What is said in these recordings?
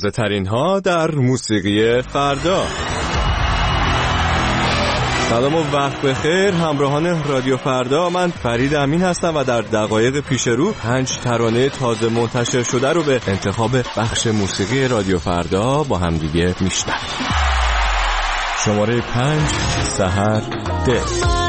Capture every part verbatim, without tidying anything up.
تازه ترین ها در موسیقی فردا. سلام و وقت بخیر همراهان رادیو فردا، من فرید امین هستم و در دقایق پیش رو پنج ترانه تازه منتشر شده رو به انتخاب بخش موسیقی رادیو فردا با هم دیگه میشنویم. شماره پنج، سحر دل.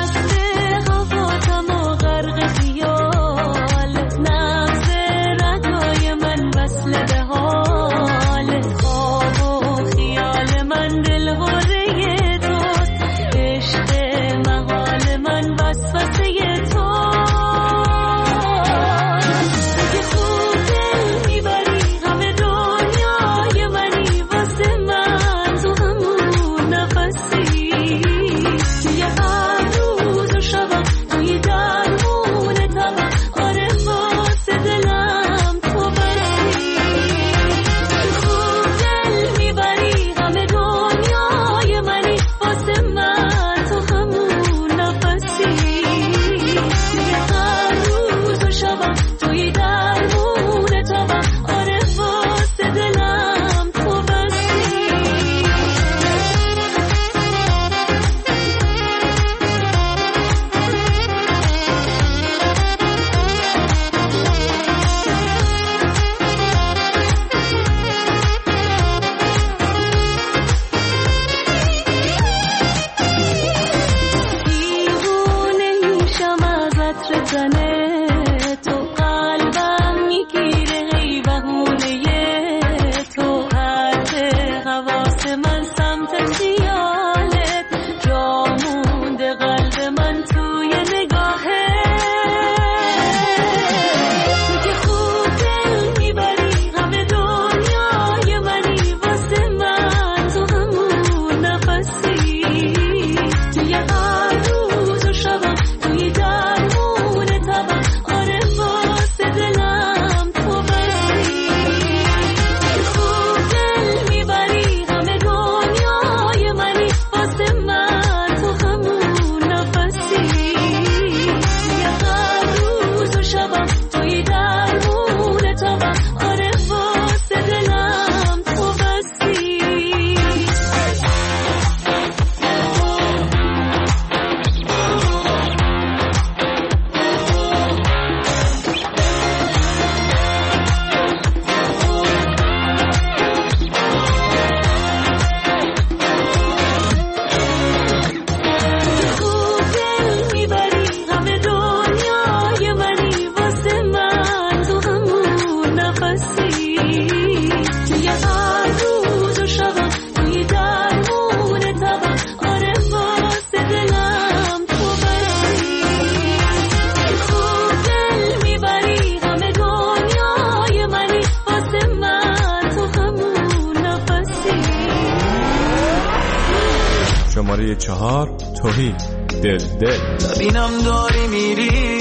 شماره چهار، توهی دل دل. ببینم داری میری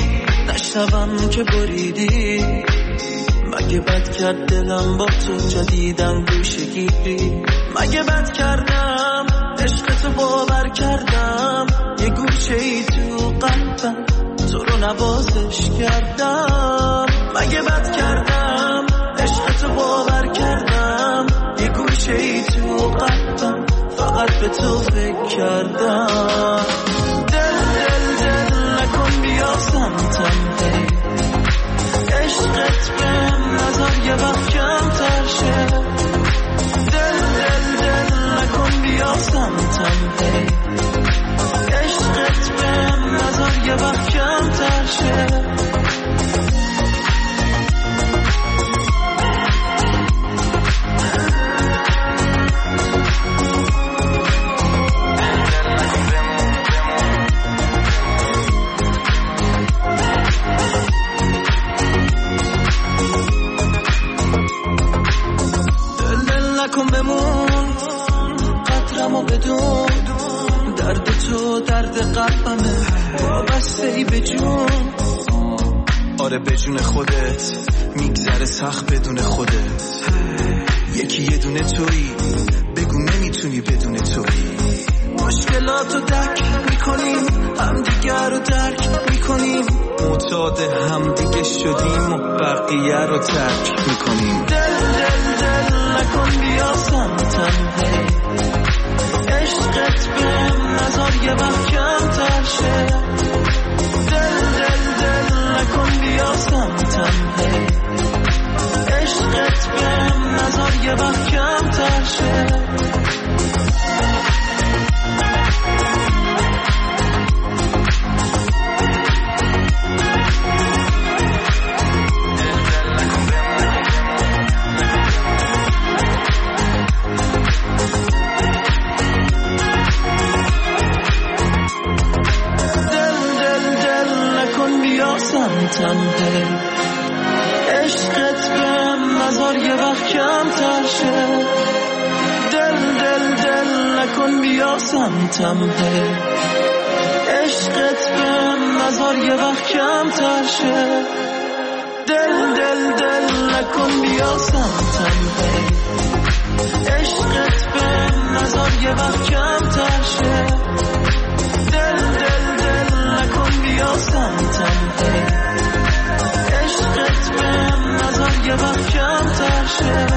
نشنوم که بریدی، مگه بد کرد دلم با تو جدیدن گوشه گیری، مگه بد کردم عشق تو باور کردم، یه گوشه ای تو قلبم تو رو نوازش کردم، مگه بد کردم عشق تو باور کردم، یه گوشه ای تو قلبم فقط به تو فکر کردم. دل دل دل نکن بیا سمتم، عشقت بهم نظر یه وقت کمتر شه، دل دل دل نکن بیا سمتم، عشقت بهم نظر یه وقت کمتر شه. کن بمون قطرمو بدون، درد تو درد قلبمه وابسته ای به جون، آره به جون خودت میگذره سخت بدون خودت، یکی یه دونه تویی بگو نمیتونی بدون تویی، مشکلاتو درک میکنیم هم دیگر رو درک میکنیم، یاد هم دیگه شدیم و بقیه رو ترک میکنیم. دل دل دل نکن بیا سمتم، هی عشقت بهم نظر یه وقت کمتر شه. دل دل دل نکن بیا سمتم، هی عشقت بهم نظر یه وقت کمتر شه. سمتم هی عشقت بهم نظر یه وقت کمتر شه. دل دل دل نکن بیا سمتم، هی عشقت بهم نظر یه وقت کمتر شه. دل دل دل نکن بیا سمتم، هی عشقت بهم نظر یه وقت کمتر شه. دل دل دل نکن بیا سمتم، هی عشقت بهم نظر یه وقت کمتر شه.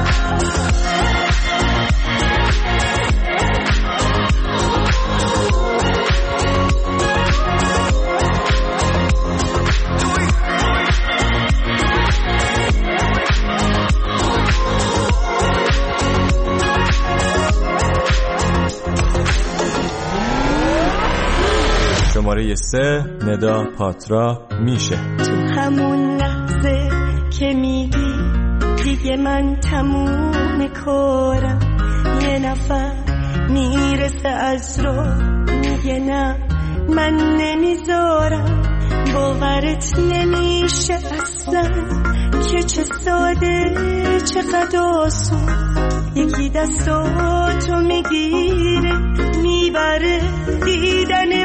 شماره سه ندا پاترا میشه. تو همون لحظه که میگی دیگه من تموم کارم، یه نفر میرسه از رو میگه نه من نمیذارم. باورت نمیشه اصلا که چه ساده چقدر آسون یکی دستاتو میگیره میبره دیدن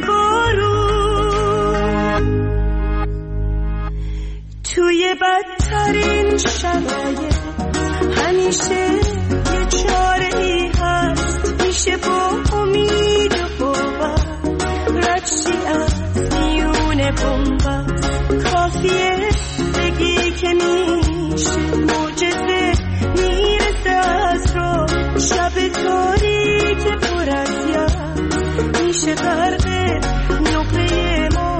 بارون. توی بدترین شرایط همیشه یه چاره ای هست، میشه با امید و باور رد شی از میون بنبست. کافیه بگی که میشه معجزه میرسه از رو، شب تاریک پر از یاد میشه غرق نقطه ما.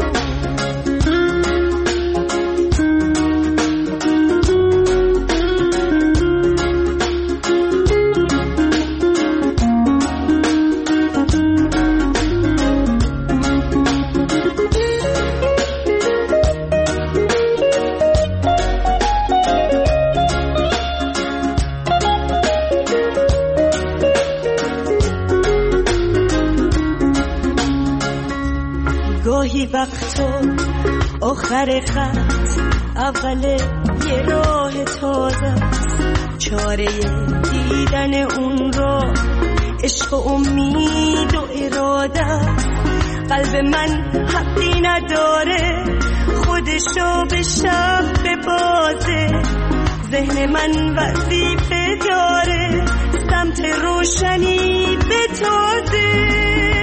گاهی وقتا آخر خط اول یه راه تازه است، چاره دیدن اون را عشق و امید و اراده است. قلب من حقی نداره خودشو به شب ببازه، ذهن من وظیفه داره سمت روشنی بتازه.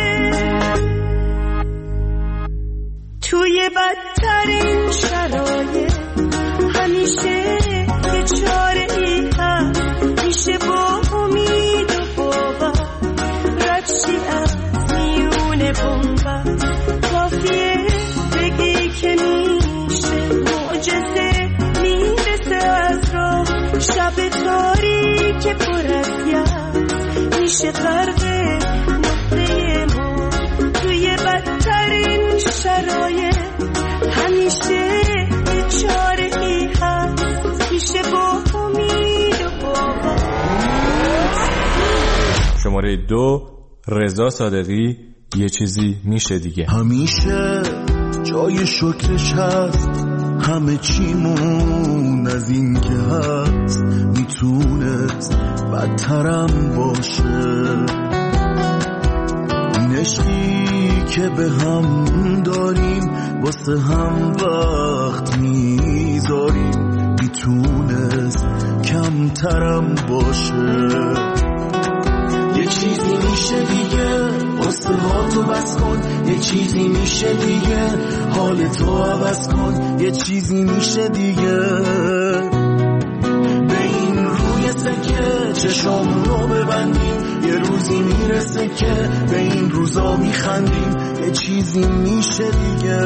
توی بدترین شرایط همیشه یه چاره ای هست، میشه با امید و باور رد شی از میون بنبست. کافیه بگی که میشه معجزه میرسه از راه، شب تاریک پر از یاد میشه غرق نقطه ما. توی بدترین شرایط همیشه یه چاره ای هست، میشه با امید و باور. شماره دو رضا صادقی یه چیزی میشه دیگه. همیشه جای شکرش هست، همه چیمون از این که هست میتونست بدترم باشه. این عشقی که به هم داریم واسه هم وقت میذاریم میتونست کمترم باشه. یه چیزی میشه دیگه واسه حال هاتو بس کن، یه چیزی میشه دیگه، حال تو عوض کن، یه چیزی میشه دیگه. به این روی سکه چشامونو ببندیم، یه روزی میرسه که به این روزا میخندیم، یه چیزی میشه دیگه،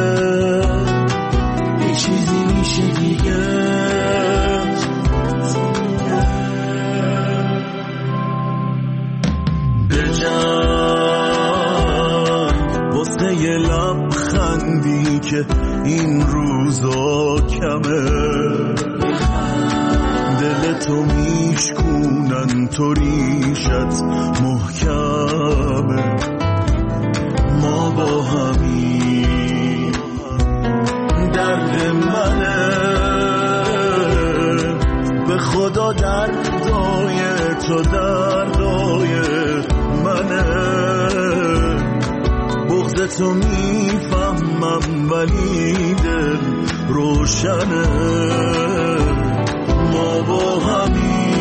یه چیزی میشه دیگه. واسه یه لبخندی که این روزا کمه، دل تو میشکونن تو ریشت محکمه، ما با همین درد منه، به خدا دردای تو دردای منه. بغض تو میفهمم ولی دل روشنه، ما با همین.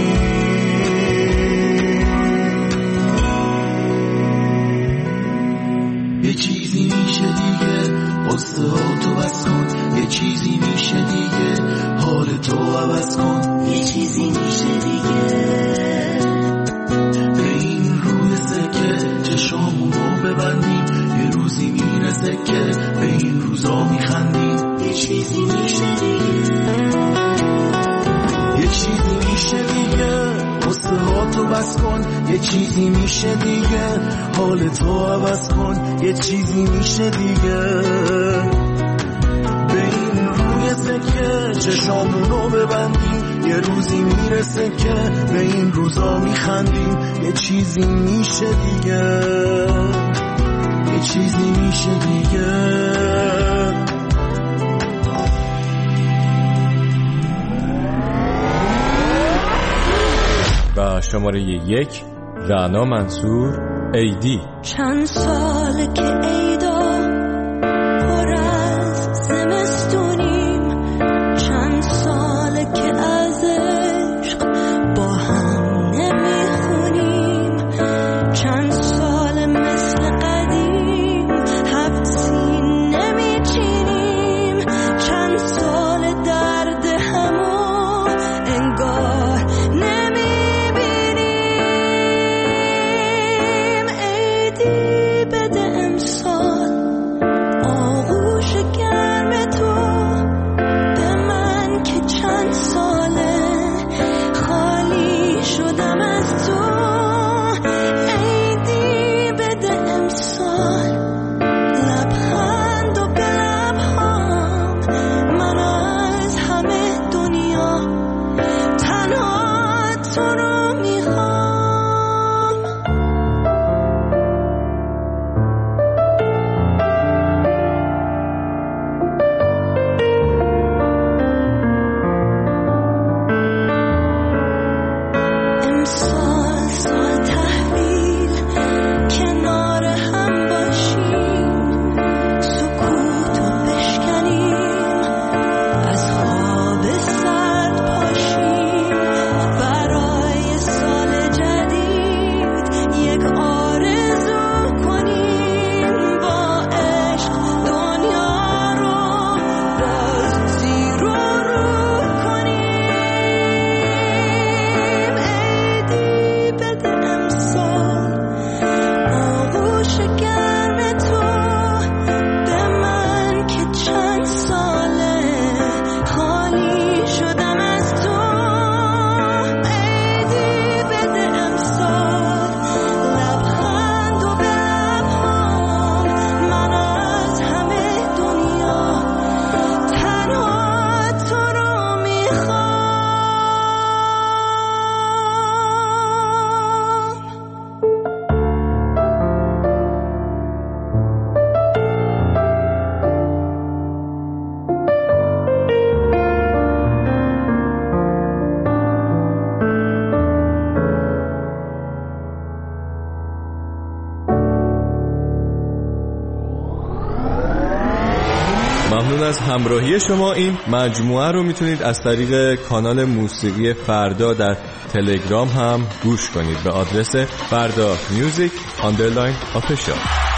یه چیزی میشه دیگه، قصه ها تو بس کن، یه چیزی میشه دیگه، حال تو عوض کن، یه چیزی میشه دیگه. به این روی سکه چشامونو ببندیم، یه روزی میرسه که به این روزا میخندیم، یه چیزی میشه دیگه، یه چیزی میشه دیگه. قصه ها تو بس کن، یه چیزی میشه دیگه، حال تو عوض کن، یه چیزی میشه دیگه. به این روی سکه چشامونو ببندیم، یه روزی میرسه که به این روزا میخندیم، یه چیزی میشه دیگه، یه چیزی میشه دیگه. و شماره یک رعنا منصور ایدی. چند ساله که ایدا پر از زمستونیم، چند ساله که از عشق با هم نمیخونیم، چند ساله مثل قدیم هفت سین نمیچینیم، چند ساله درد همو انگار نمیبینیم. ایدی بده امسال آغوش گرم تو به من که چند ساله خالی شدم از تو. ایدی بده امسال لبخند و به لبهام، من از همه دنیا تنها تو رو میخوام. امسال سال تحویل کنار هم باشیم، سکوتو بشکنیم، از خواب سرد پاشیم، برای سال جدید یک آرزو کنیم، با عشق دنیا رو باز زیر و رو کنیم. ایدی بده امسال آغوش گرم تو به من که چند ساله خالی شدم از تو. ایدی بده امسال لبخند و به لبهام، من از همه دنیا تنها تو رو میخوام. ممنون از همراهی شما. این مجموعه رو میتونید از طریق کانال موسیقی فردا در تلگرام هم گوش کنید به آدرس فردا میوزیک آندرلاین آفیشال.